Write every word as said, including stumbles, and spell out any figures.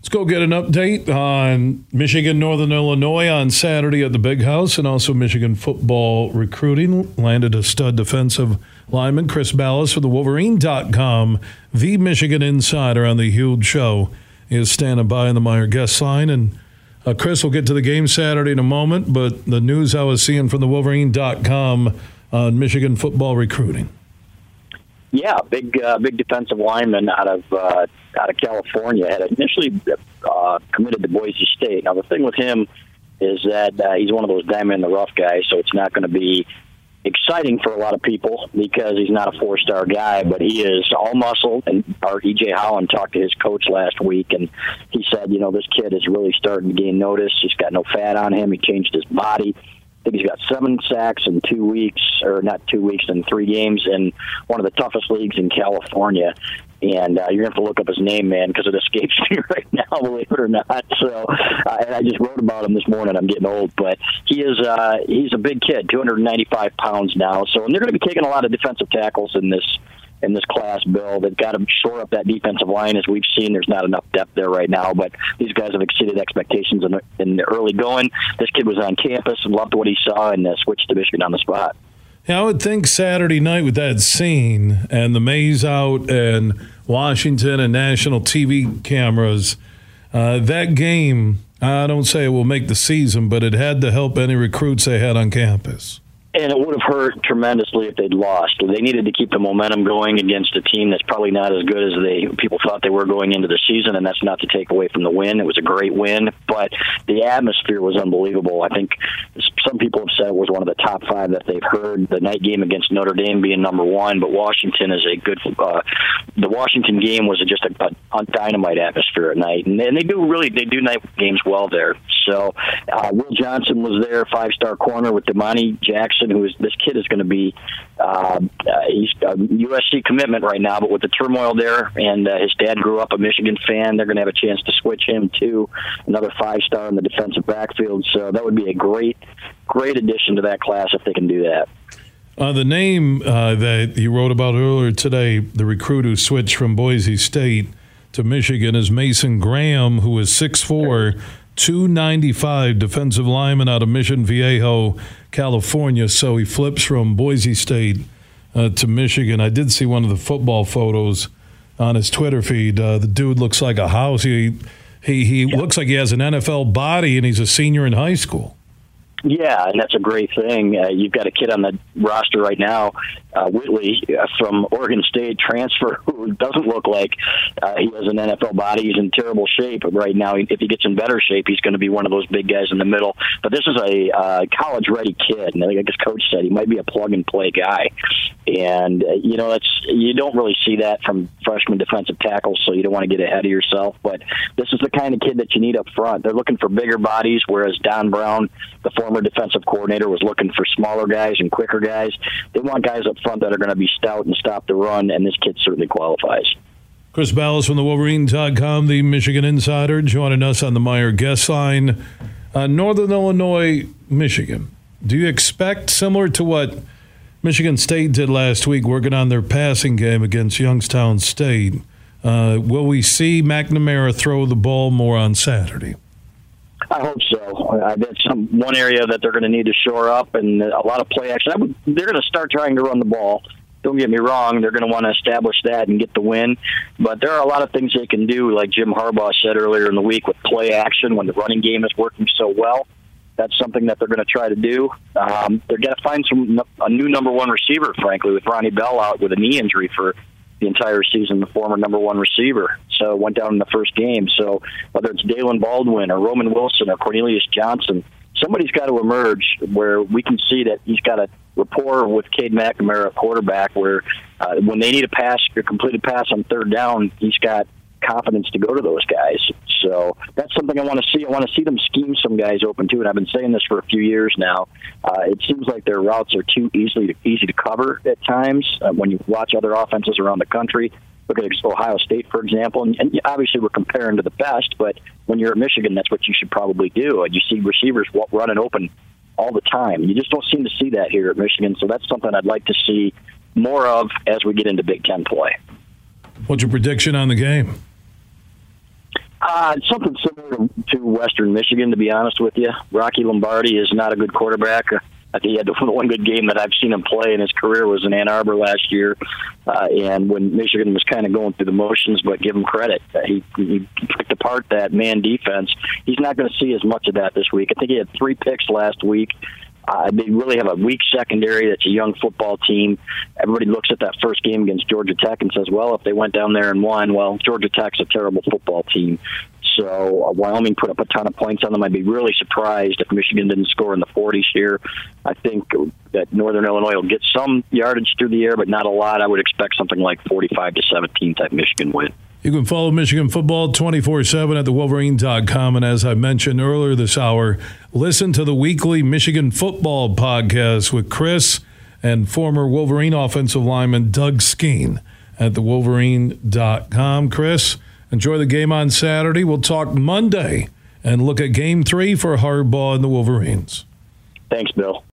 Let's go get an update on Michigan, Northern Illinois on Saturday at the Big House, and also Michigan football recruiting. Landed a stud defensive lineman, Chris Ballas, for the Wolverine dot com. The Michigan insider on the Huge Show is standing by on the Meyer guest line. And uh, Chris will get to the game Saturday in a moment, but the news I was seeing from the Wolverine dot com on Michigan football recruiting. Yeah, big uh, big defensive lineman out of uh, out of California had initially uh, committed to Boise State. Now the thing with him is that uh, he's one of those diamond in the rough guys, so it's not going to be exciting for a lot of people because he's not a four-star guy, but he is all muscle. And our E J Holland talked to his coach last week, and he said, you know, this kid is really starting to gain notice. He's got no fat on him. He changed his body. I think he's got seven sacks in two weeks, or not two weeks, in three games in one of the toughest leagues in California. And uh, you're going to have to look up his name, man, because it escapes me right now, believe it or not. So, uh, and I just wrote about him this morning. I'm getting old, but he is uh, he's a big kid, two hundred ninety-five pounds now. So, and they're going to be taking a lot of defensive tackles in this in this class, Bill. They've got to shore up that defensive line. As we've seen, there's not enough depth there right now, but these guys have exceeded expectations in the, in the early going. This kid was on campus and loved what he saw and uh, switched to Michigan on the spot. Yeah, I would think Saturday night with that scene and the maze out and Washington and national T V cameras, uh, that game, I don't say it will make the season, but it had to help any recruits they had on campus. And it would have hurt tremendously if they'd lost. They needed to keep the momentum going against a team that's probably not as good as they people thought they were going into the season, and that's not to take away from the win. It was a great win, but the atmosphere was unbelievable. I think some people have said it was one of the top five that they've heard. The night game against Notre Dame being number one, but Washington is a good uh, – the Washington game was just a, a dynamite atmosphere at night, and, and they do really – they do night games well there. So uh, Will Johnson was there, five-star corner with Damani Jackson, who is this kid is going to be uh, uh, he's a U S C commitment right now, but with the turmoil there, and uh, his dad grew up a Michigan fan, they're going to have a chance to switch him to another five-star in the defensive backfield. So that would be a great, great addition to that class if they can do that. Uh, the name uh, that you wrote about earlier today, the recruit who switched from Boise State to Michigan, is Mason Graham, who is six foot four, two ninety-five, defensive lineman out of Mission Viejo, California. So he flips from Boise State uh, to Michigan. I did see one of the football photos on his Twitter feed. Uh, the dude looks like a house. He he he yeah. looks like he has an N F L body, and he's a senior in high school. Yeah, and that's a great thing. Uh, you've got a kid on the roster right now, uh, Whitley, uh, from Oregon State, transfer, who doesn't look like uh, he has an N F L body. He's in terrible shape right now. If he gets in better shape, he's going to be one of those big guys in the middle. But this is a uh, college-ready kid, and I think his coach said he might be a plug-and-play guy. And, uh, you know, that's you don't really see that from freshman defensive tackles, so you don't want to get ahead of yourself. But this is the kind of kid that you need up front. They're looking for bigger bodies, whereas Don Brown, the former defensive coordinator, was looking for smaller guys and quicker guys. They want guys up front that are going to be stout and stop the run, and this kid certainly qualifies. Chris Ballas from the Wolverine dot com, the Michigan insider, joining us on the Meyer guest line. Uh, Northern Illinois, Michigan. Do you expect, similar to what Michigan State did last week, working on their passing game against Youngstown State, uh, will we see McNamara throw the ball more on Saturday? I hope so. Uh, that's some one area that they're going to need to shore up, and a lot of play action. I would, they're going to start trying to run the ball. Don't get me wrong, they're going to want to establish that and get the win. But there are a lot of things they can do, like Jim Harbaugh said earlier in the week, with play action when the running game is working so well. That's something that they're going to try to do. Um, they're going to find some a new number one receiver, frankly, with Ronnie Bell out with a knee injury for the entire season, the former number one receiver. So went down in the first game. So whether it's Dalen Baldwin or Roman Wilson or Cornelius Johnson, somebody's got to emerge where we can see that he's got a rapport with Cade McNamara, quarterback, where uh, when they need a pass, a completed pass on third down, he's got confidence to go to those guys. So that's something I want to see. I want to see them scheme some guys open too. And I've been saying this for a few years now. Uh, it seems like their routes are too easily to, easy to cover at times uh, when you watch other offenses around the country. Look at Ohio State, for example, and, and obviously we're comparing to the best, but when you're at Michigan, that's what you should probably do. And you see receivers running open all the time. You just don't seem to see that here at Michigan, so that's something I'd like to see more of as we get into Big Ten play. What's your prediction on the game? Uh, something similar to Western Michigan, to be honest with you. Rocky Lombardi is not a good quarterback. I think he had the one good game that I've seen him play in his career was in Ann Arbor last year, uh, and when Michigan was kind of going through the motions, but give him credit. He, he picked apart that man defense. He's not going to see as much of that this week. I think he had three picks last week. Uh, they really have a weak secondary. That's a young football team. Everybody looks at that first game against Georgia Tech and says, well, if they went down there and won, well, Georgia Tech's a terrible football team. So uh, Wyoming put up a ton of points on them. I'd be really surprised if Michigan didn't score in the forties here. I think that Northern Illinois will get some yardage through the air, but not a lot. I would expect something like forty-five to seventeen type Michigan win. You can follow Michigan football twenty-four seven at the wolverine dot com. And as I mentioned earlier this hour, listen to the weekly Michigan football podcast with Chris and former Wolverine offensive lineman Doug Skeen at the wolverine dot com. Chris, enjoy the game on Saturday. We'll talk Monday and look at game three for Harbaugh and the Wolverines. Thanks, Bill.